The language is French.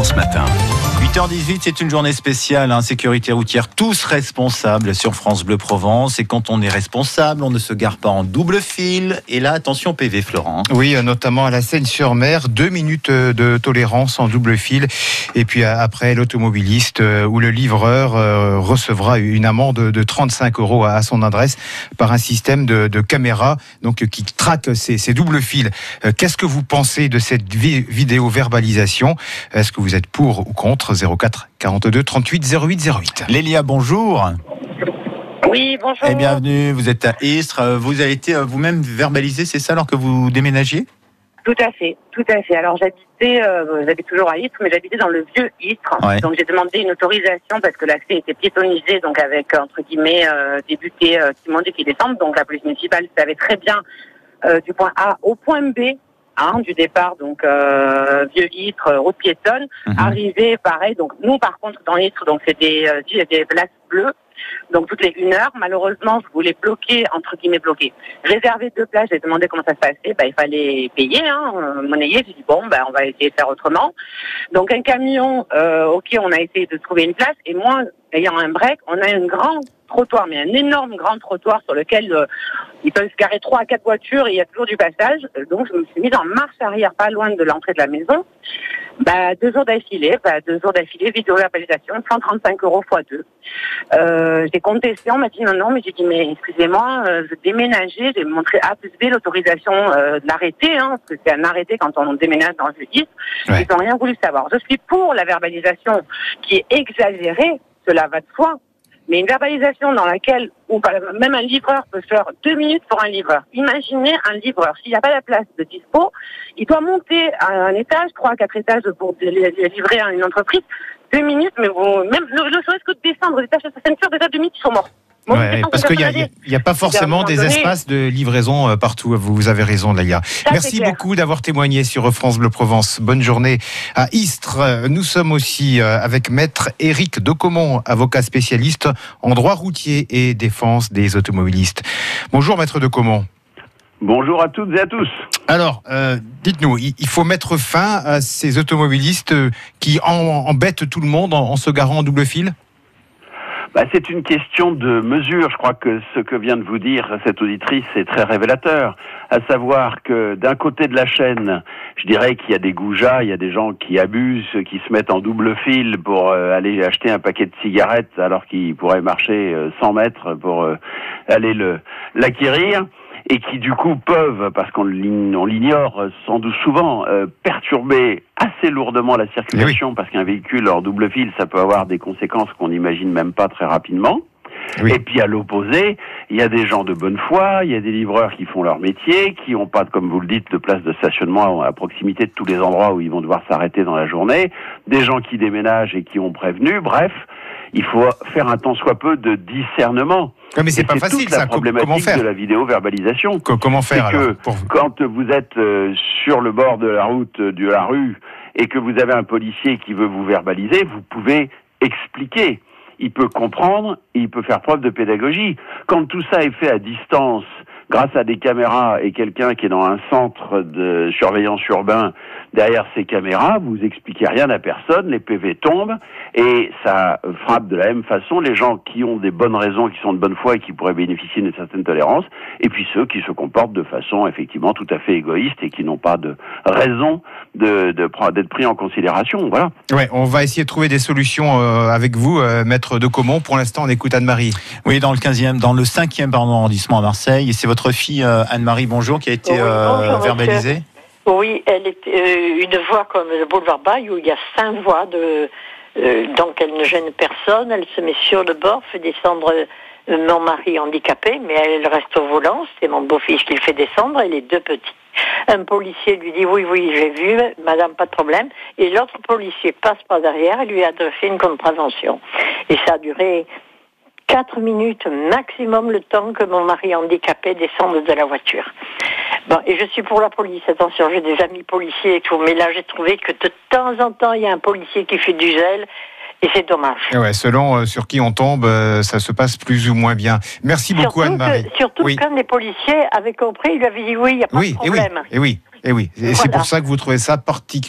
France Matin. 8h18, c'est une journée spéciale, sécurité routière, tous responsables sur France Bleu Provence. Et quand on est responsable, on ne se gare pas en double fil. Et là, attention PV, Florent. Oui, notamment à la Seine-sur-Mer, 2 minutes de tolérance en double fil. Et puis après, l'automobiliste ou le livreur recevra une amende de 35 € à son adresse par un système de caméras qui traque ces doubles fils. Qu'est-ce que vous pensez de cette vidéo verbalisation ? Est-ce que vous êtes pour ou contre ? 04 42 38 08 08. Lélia, bonjour. Oui, bonjour. Et bienvenue, vous êtes à Istres. Vous avez été vous-même verbalisé, c'est ça, alors que vous déménagiez ? Tout à fait. Alors j'habite toujours à Istres, mais j'habitais dans le vieux Istres. Ouais. Donc j'ai demandé une autorisation parce que l'accès était piétonnisé, donc avec, entre guillemets, des butées qui montent et qui descendent. Donc la police municipale savait très bien du point A au point B, du départ, donc vieux Istres, route piétonne, arrivé pareil. Donc nous, par contre, dans Istres, donc c'était des places bleues. Donc toutes les 1 heure, malheureusement, je voulais bloquer, entre guillemets bloquer, réserver 2 places. J'ai demandé comment ça se passait. Il fallait payer, monnayer. J'ai dit on va essayer de faire autrement. Donc un camion, on a essayé de trouver une place. Et moi, ayant un break, on a un grand trottoir, mais un énorme grand trottoir sur lequel ils peuvent se garer 3 à 4 voitures et il y a toujours du passage. Donc je me suis mise en marche arrière, pas loin de l'entrée de la maison. 2 jours d'affilée, vidéo verbalisation, 135 € x 2. J'ai contesté, on m'a dit non, mais j'ai dit mais excusez-moi, je déménageais, j'ai montré A plus B l'autorisation de l'arrêté, parce que c'est un arrêté quand on déménage dans le justice. Ouais. Ils n'ont rien voulu savoir. Je suis pour la verbalisation qui est exagérée, cela va de soi. Mais une verbalisation dans laquelle, même un livreur peut faire 2 minutes pour un livreur. Imaginez un livreur, s'il n'y a pas la place de dispo, il doit monter à un étage, 3 à 4 étages pour livrer à une entreprise. 2 minutes, mais même le serait-ce que de descendre aux étages de sa ceinture, déjà 2 minutes, ils sont morts. Parce qu'il n'y a pas forcément des espaces de livraison partout. Vous avez raison, Lélia. Merci beaucoup d'avoir témoigné sur France Bleu Provence. Bonne journée à Istres. Nous sommes aussi avec Maître Éric Decomont, avocat spécialiste en droit routier et défense des automobilistes. Bonjour, Maître Decomont. Bonjour à toutes et à tous. Alors, dites-nous, il faut mettre fin à ces automobilistes qui embêtent tout le monde en se garant en double fil ? C'est une question de mesure. Je crois que ce que vient de vous dire cette auditrice est très révélateur. À savoir que d'un côté de la chaîne, je dirais qu'il y a des goujats, il y a des gens qui abusent, qui se mettent en double fil pour aller acheter un paquet de cigarettes alors qu'ils pourraient marcher 100 mètres pour aller l'acquérir. Et qui du coup peuvent, parce qu'on l'ignore sans doute souvent, perturber assez lourdement la circulation, parce qu'un véhicule en double fil, ça peut avoir des conséquences qu'on n'imagine même pas très rapidement. Oui. Et puis à l'opposé, il y a des gens de bonne foi, il y a des livreurs qui font leur métier, qui n'ont pas, comme vous le dites, de place de stationnement à proximité de tous les endroits où ils vont devoir s'arrêter dans la journée, des gens qui déménagent et qui ont prévenu, bref, il faut faire un tant soit peu de discernement. Mais c'est pas facile, ça. Comment faire ? De la vidéo-verbalisation. Comment faire alors ? Quand vous êtes sur le bord de la route, de la rue, et que vous avez un policier qui veut vous verbaliser, vous pouvez expliquer. Il peut comprendre, et il peut faire preuve de pédagogie. Quand tout ça est fait à distance, grâce à des caméras et quelqu'un qui est dans un centre de surveillance urbain derrière ces caméras, vous expliquez rien à personne, les PV tombent et ça frappe de la même façon les gens qui ont des bonnes raisons, qui sont de bonne foi et qui pourraient bénéficier d'une certaine tolérance, et puis ceux qui se comportent de façon effectivement tout à fait égoïste et qui n'ont pas de raison d'être pris en considération. Voilà. Ouais, on va essayer de trouver des solutions avec vous, Maître Decomont. Pour l'instant, on écoute Anne-Marie. Oui, dans le 5e arrondissement à Marseille, et c'est votre fille Anne-Marie, bonjour, qui a été verbalisée. Oui, elle est une voie comme le boulevard Baille où il y a 5 voies donc elle ne gêne personne, elle se met sur le bord, fait descendre mon mari handicapé, mais elle reste au volant, c'est mon beau-fils qui le fait descendre et les 2 petits. Un policier lui dit oui, j'ai vu, madame, pas de problème, et l'autre policier passe par derrière et lui a fait une contravention. Et ça a duré 4 minutes maximum, le temps que mon mari handicapé descende de la voiture. Bon, et je suis pour la police, attention, j'ai des amis policiers et tout, mais là j'ai trouvé que de temps en temps il y a un policier qui fait du zèle, et c'est dommage. Ouais, selon sur qui on tombe, ça se passe plus ou moins bien. Merci beaucoup, Anne-Marie. Surtout quand les policiers avaient compris, ils lui avaient dit oui, il n'y a pas de problème. Et oui. Et c'est pour ça que vous trouvez ça particulièrement